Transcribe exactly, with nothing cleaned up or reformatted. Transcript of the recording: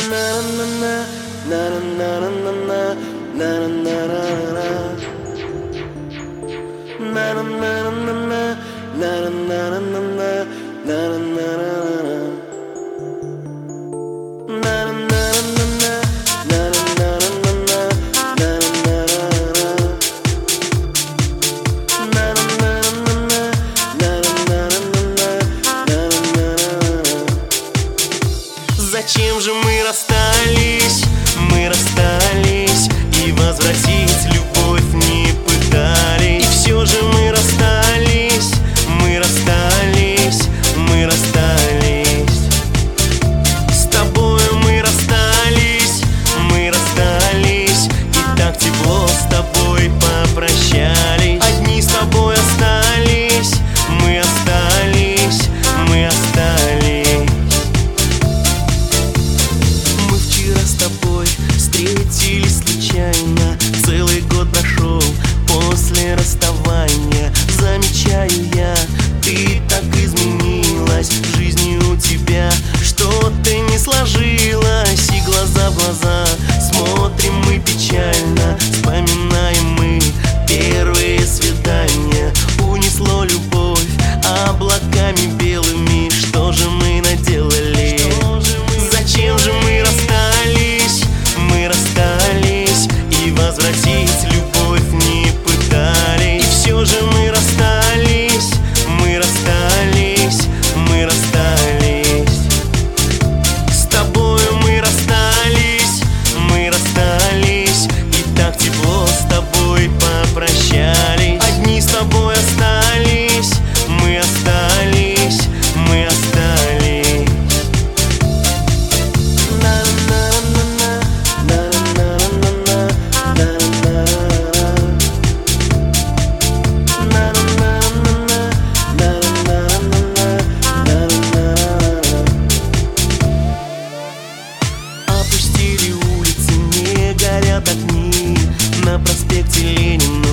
Зачем же мы расстались, мы расстались, и возвратить любовь не пытались. И все же мы расстались, мы расстались, мы расстались. С тобою мы расстались, мы расстались, и так тепло с тобой попрощались. Одни с тобой остались, мы остались, мы остались. Встретились случайно, целый год прошел после расставания. Замечаю я, ты так изменилась, в жизни у тебя что-то не сложилось. И глаза в глаза смотрим мы печально, вспоминаем мы первые свидания. Унесло любовь облаками белыми, что же мы наделали? Зачем же мы расстались? Мы расстались, и возвратить любовь не пытались. И все же мы расстались, мы расстались, мы расстались. С тобою мы расстались, мы расстались, и так тепло с тобой попрощались. Одни с тобой остались, мы остались, мы остались. Опустили улицы, не горят огни, на проспекте Ленина